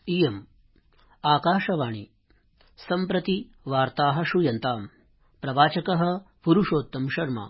इयम् आकाशवाणी सम्प्रति वार्ताः श्रूयन्ताम्। प्रवाचकः पुरुषोत्तम शर्मा।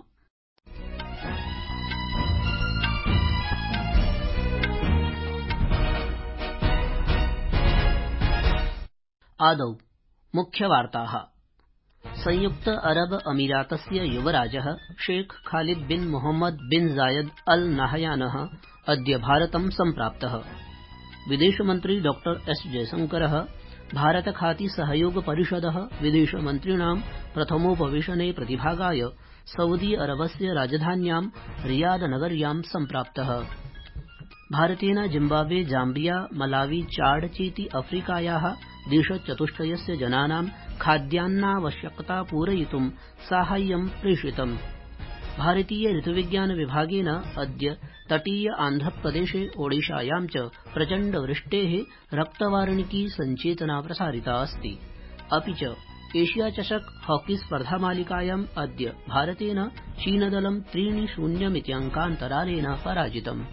आदौ मुख्यवार्ताः। संयुक्त अरब अमीरातस्य युवराजः Sheikh Khalid bin Mohammed bin Zayed Al नाहयानः अद्य भारतं सम्प्राप्तः। विदेशमन्त्री डॉ एस जयशंकरः भारत खाती सहयोग परिषदः विदेशमन्त्रिणां प्रथमोपवेशने प्रतिभागाय सऊदी अरबस्य राजधान्यां रियाद नगर्यां सम्प्राप्तः। भारतेन जिम्बाब्वे जाम्बिया मलावी चाड चेति अफ्रीकायाः देशचतुष्टयस्य जनानां खाद्यान्नावश्यकता पूरयितुं साहाय्यं प्रेषितम्। भारतीय ऋतुविज्ञान विभागेन अद्य तटीय आन्ध्रप्रदेशे ओडिशायां च प्रचण्डवृष्टेः रक्तवार्णिकी संचेतना प्रसारिता अस्ति। अपि च एशिया चषक हॉकी स्पर्धामालिकायाम् अद्य भारतेन चीनदलं 3-0 इत्यङ्कान्तरालेन पराजितम्।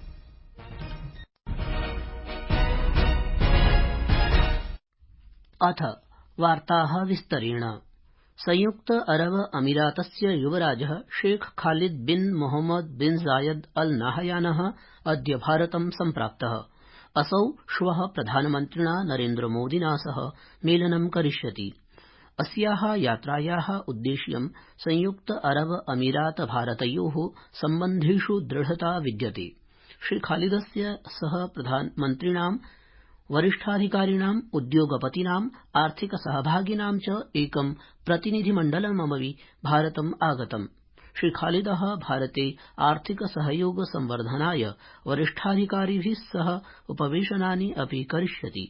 अथ वार्ताः विस्तरेण। संयुक्त अरब अमीरातस्य युवराजः Sheikh Khalid bin Mohammed bin Zayed Al नाहयानः अद्य भारतं सम्प्राप्तः। असौ श्वः प्रधानमन्त्रिणा नरेन्द्रमोदिना सह मेलनं करिष्यति। अस्याः यात्रायाः उद्देश्यं संयुक्त अरब अमीरात भारतयोः सम्बन्धेषु दृढता विद्यते। श्रीखालिदस्य सह प्रधानमन्त्रिणां वरिष्ठाधिकारिणाम् उद्योगपतीनाम् आर्थिक सहभागिनां च एकं प्रतिनिधिमण्डलमपि भारतम् आगतम्। श्रीखालिदः भारते आर्थिक सहयोग संवर्धनाय वरिष्ठाधिकारिभिः सह उपवेशनानि अपि करिष्यति।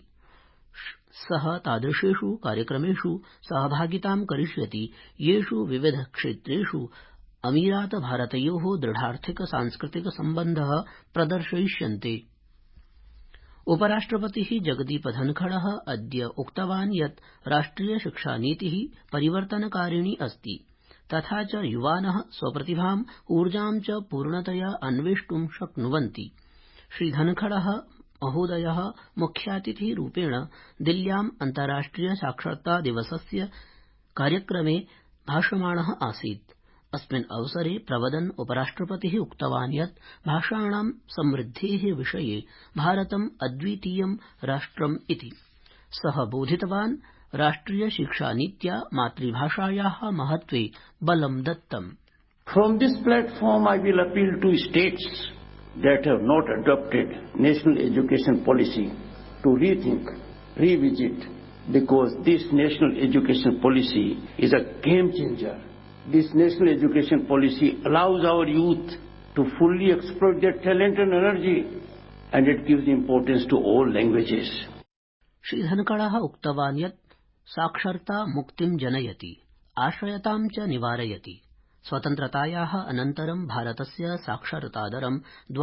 सः तादृशेषु कार्यक्रमेषु सहभागितां करिष्यति येषु विविध क्षेत्रेषु अमीरात भारतयोः दृढार्थिक सांस्कृतिक सम्बन्धः प्रदर्शयिष्यन्ते। उपराष्ट्रपतिः जगदीप धनखड़ः अद्य उक्तवान् यत् राष्ट्रिय शिक्षानीतिः परिवर्तनकारिणी अस्ति, तथा च युवानः स्वप्रतिभाम् ऊर्जां च पूर्णतया अन्वेष्टुं शक्नुवन्ति। श्रीधनखड़ः महोदयः मुख्यातिथिरूपेण दिल्ल्याम् अन्ताराष्ट्रिय साक्षरता दिवसस्य कार्यक्रमे भाषमाणः आसीत्। अस्मिन् अवसरे प्रवदन् उपराष्ट्रपतिः उक्तवान् यत् भाषाणां समृद्धेः विषये भारतम् अद्वितीयं राष्ट्रम् इति। सः बोधितवान् राष्ट्रिय शिक्षानीत्या मातृभाषायाः महत्त्वे बलं दत्तम्। From this platform I will appeal to states that have not adopted national education policy to rethink, revisit, because this national education policy is a game changer. This national education policy allows our youth to fully exploit their talent and energy, and it gives importance to all languages. Shri धनखड़ः उक्तवान् यत् साक्षरता मुक्तिं जनयति, आश्रयतां च निवारयति। स्वतन्त्रतायाः अनन्तरं भारतस्य साक्षरतादरं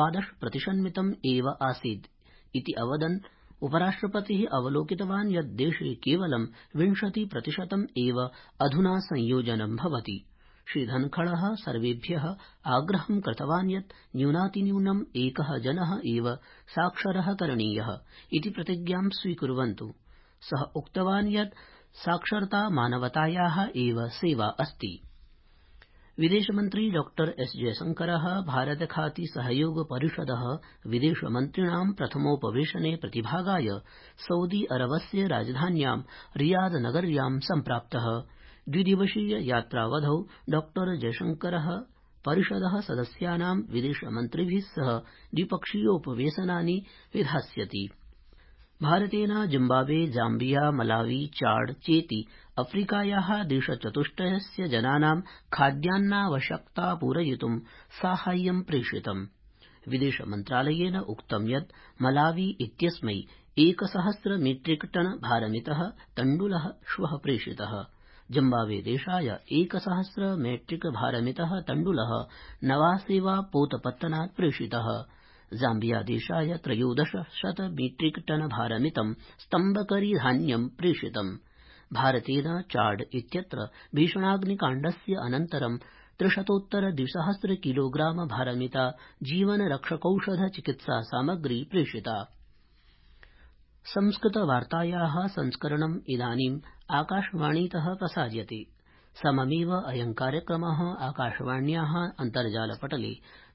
12% एव आसीत् इति अवदन् उपराष्ट्रपतिः अवलोकितवान् यत् देशे केवलं 20% एव अधुना संयोजनं भवति। श्री धनखड़ः सर्वेभ्यः आग्रहं कृतवान् यत् न्यूनातिन्यूनम् एकः जनः एव साक्षरः करणीयः इति प्रतिज्ञां स्वीकुर्वन्तु। सः उक्तवान् यत् साक्षरता मानवतायाः एव सेवा अस्ति। विदेशमन्त्री डॉ एस जयशंकरः भारत खाती सहयोग परिषदः विदेशमन्त्रिणां प्रथमोपवेशने प्रतिभागाय सऊदी अरबस्य राजधान्यां रियाद नगर्यां सम्प्राप्तः। द्विदिवसीय यात्रावधौ डॉ जयशंकरः परिषदः सदस्यानां विदेशमन्त्रिभिः सह द्विपक्षीयोपवेशनानि विधास्यति। भारतेन जिम्बाब्वे जाम्बिया मलावी चाड चेति अफ्रीकायाः देशचतुष्टयस्य जनानां खाद्यान्नावश्यकता पूरयितुं साहाय्यं प्रेषितम्। विदेशमन्त्रालयेन उक्तं यत् मलावी इत्यस्मै 1000 मीट्रिक टन भारमितः तण्डुलः श्वः प्रेषितः। जिम्बाब्वे देशाय 1000 मीट्रिक भारमितः तण्डुलः नवासेवा पोतपत्तनात् प्रेषितः। जाम्बिया देशाय 1300 मीट्रिक टन भारमितं स्तम्भकरी धान्यं प्रेषितम्। भारतेन चाड इत्यत्र भीषणाग्निकाण्डस्य अनन्तरं 300-200 किलोग्राम भारमिता जीवनरक्षकौषध चिकित्सा सामग्री प्रेषिता। संस्कृतवार्तायाः संस्करणम् इदानीम् आकाशवाणीतः प्रसार्यते। सममेव अयं कार्यक्रमः आकाशवाण्याः अन्तर्जालपटले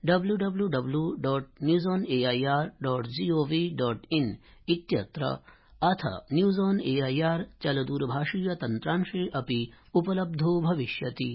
www.newsonair.gov.in इत्यत्र अथ न्यूज ऑन एआईआर चलदूरभाषीय तन्त्रांशे अपि उपलब्धो भविष्यति।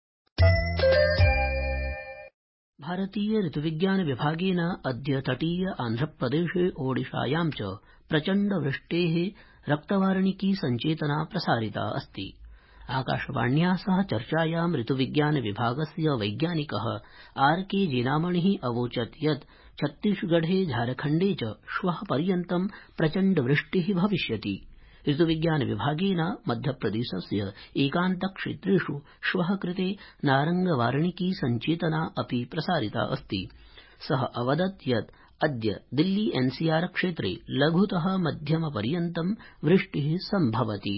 भारतीय ऋतुविज्ञान विभागेन अद्य तटीय आन्ध्रप्रदेशे ओडिशायां च प्रचण्ड वृष्टेः रक्तवार्णिकी सञ्चेतना प्रसारिता अस्ति। आकाशवाण्या सह चर्चायां ऋतुविज्ञान विभागस्य वैज्ञानिकः आरके जीनामणिः अवोचत् यत् छत्तीसगढ़े झारखण्डे च श्वः पर्यन्तं प्रचण्ड वृष्टिः भविष्यति। ऋतुविज्ञान विभागेन मध्यप्रदेशस्य एकान्तक्षेत्रेषु श्वः कृते नारंगवार्णिकी सञ्चेतना अपि प्रसारिता अस्ति। सः अवदत् यत् अद्य दिल्ली एनसीआर क्षेत्रे लघुतः मध्यमपर्यन्तं वृष्टिः सम्भवति।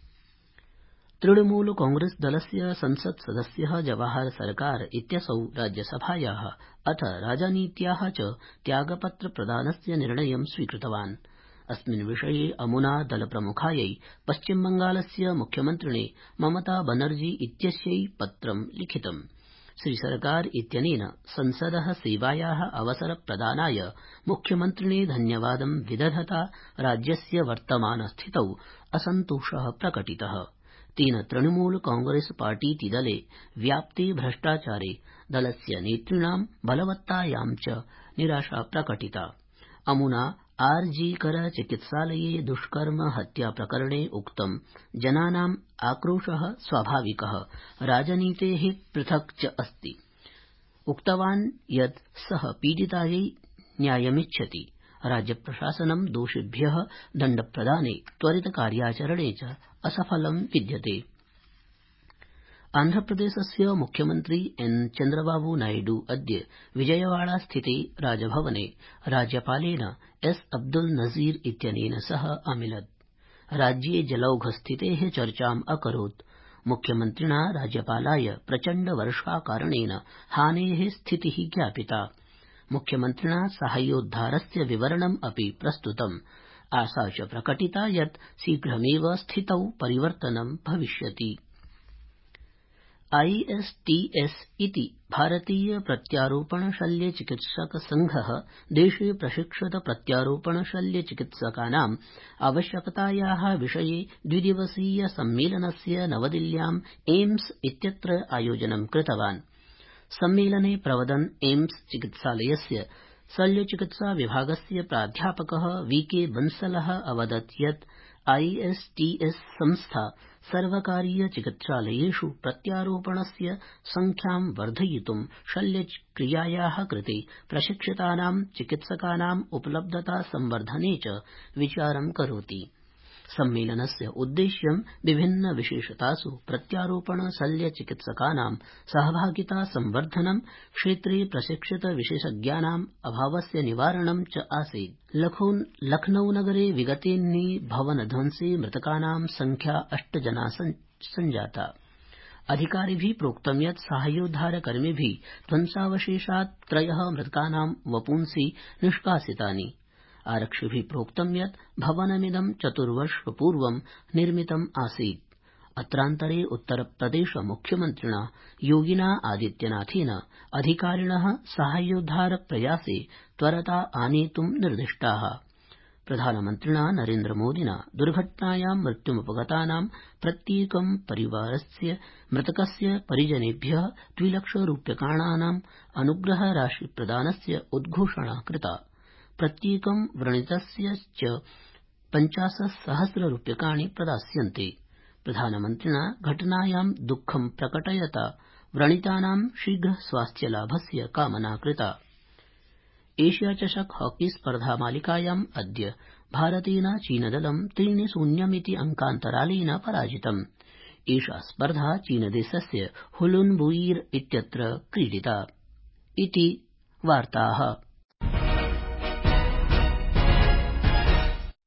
तृणमूल कांग्रेस दलस्य संसत्सदस्यः जवाहर सरकार इत्यसौ राज्यसभायाः अथ राजनीत्याः च त्यागपत्र प्रदानस्य निर्णयं स्वीकृतवान्। अस्मिन् विषये अमुना दलप्रमुखायै पश्चिमबंगालस्य मुख्यमन्त्रिणे ममता बनर्जी इत्यस्यै पत्रं लिखितम्। श्रीसरकार इत्यनेन संसदः सेवायाः अवसरप्रदानाय मुख्यमन्त्रिणे धन्यवादं विदधता राज्यस्य वर्तमानस्थितौ असन्तोषः प्रकटितः। तेन तृणमूल कांग्रेस पार्टीति दले व्याप्ते भ्रष्टाचारे दलस्य नेतृणां बलवत्तायां च निराशा प्रकटिता। अमुना आरजी कर चिकित्सालये दुष्कर्म हत्या प्रकरणे उक्तं जनानाम् आक्रोशः स्वाभाविकः, राजनीतेः पृथक् च अस्ति। उक्तवान् यत् सः पीडितायै न्यायमिच्छति। राज्यप्रशासनं दोषिभ्यः दण्डप्रदाने त्वरितकार्याचरणे च असफलं विद्यते। आन्ध्रप्रदेशस्य मुख्यमन्त्री एन चन्द्रबाबू नायडू अद्य विजयवाड़ा स्थिते राजभवने राज्यपालेन एस अब्दुल नजीर इत्यनेन सह अमिलत्। राज्ये जलौघस्थितेः चर्चाम् अकरोत्। मुख्यमन्त्रिणा राज्यपालाय प्रचण्ड वर्षाकारणेन हानेः स्थितिः ज्ञापिता। मुख्यमन्त्रिणा साहाय्योद्धारस्य विवरणम् अपि प्रस्तुतम्। आशा च प्रकटिता यत् शीघ्रमेव स्थितौ परिवर्तनं भविष्यति। आईएसटीएस इति भारतीय प्रत्यारोपण शल्य चिकित्सक संघः देशे प्रशिक्षित प्रत्यारोपण शल्य चिकित्सकानाम् आवश्यकतायाः विषये द्विदिवसीय सम्मेलनस्य नवदिल्ल्याम् एम्स इत्यत्र आयोजनं कृतवान्। सम्मेलने प्रवदन् एम्स चिकित्सालयस्य शल्यचिकित्सा विभागस्य प्राध्यापकः वीके बंसलः अवदत् यत् आईएसटीएस संस्था सर्वकारीय चिकित्सालयेषु प्रत्यारोपणस्य संख्यां वर्धयितुं शल्यक्रियायाः कृते प्रशिक्षितानां चिकित्सकानाम् उपलब्धता संवर्धने च विचारं करोति। सम्मेलनस्य उद्देश्यं विभिन्न विशेषतासु प्रत्यारोपण शल्य चिकित्सकानां सहभागिता संवर्धनं, क्षेत्रे प्रशिक्षित विशेषज्ञानाम् अभावस्य निवारणं च आसीत्। लखनऊ नगरे विगतेऽह्नि भवनध्वंसे मृतकानां संख्या 8 जना सञ्जाता। अधिकारिभिः प्रोक्तं यत् साहाय्योद्धारकर्मिभिः ध्वंसावशेषात् 3 मृतकानां वपुंसि निष्कासितानि। आरक्षिभिः प्रोक्तं यत् भवनमिदं 4 वर्षपूर्वं निर्मितम् आसीत्। अत्रान्तरे उत्तरप्रदेश मुख्यमन्त्रिणा योगिना आदित्यनाथेन अधिकारिणः साहाय्योद्धार प्रयासे त्वरता आनेतुं निर्दिष्टाः। प्रधानमन्त्रिणा नरेन्द्रमोदिना दुर्घटनायां मृत्युमुपगतानां प्रत्येकं परिवारस्य मृतकस्य परिजनेभ्यः 2 लक्षरूप्यकाणाम् अनुग्रहराशिप्रदानस्य उद्घोषणा कृता। प्रत्येकं व्रणितस्य च 50,000 रूप्यकाणि प्रदास्यन्ते। प्रधानमन्त्रिणा घटनायां दुःखं प्रकटयता व्रणितानां शीघ्र स्वास्थ्यलाभस्य कामना कृता। एशिया चषक हॉकी स्पर्धामालिकायाम् अद्य भारतेन चीनदलं 3-0 इति अंकान्तरालेन पराजितम्। एषा स्पर्धा चीनदेशस्य हुलुनबुयीर इत्यत्र क्रीडिता। इति वार्ताः।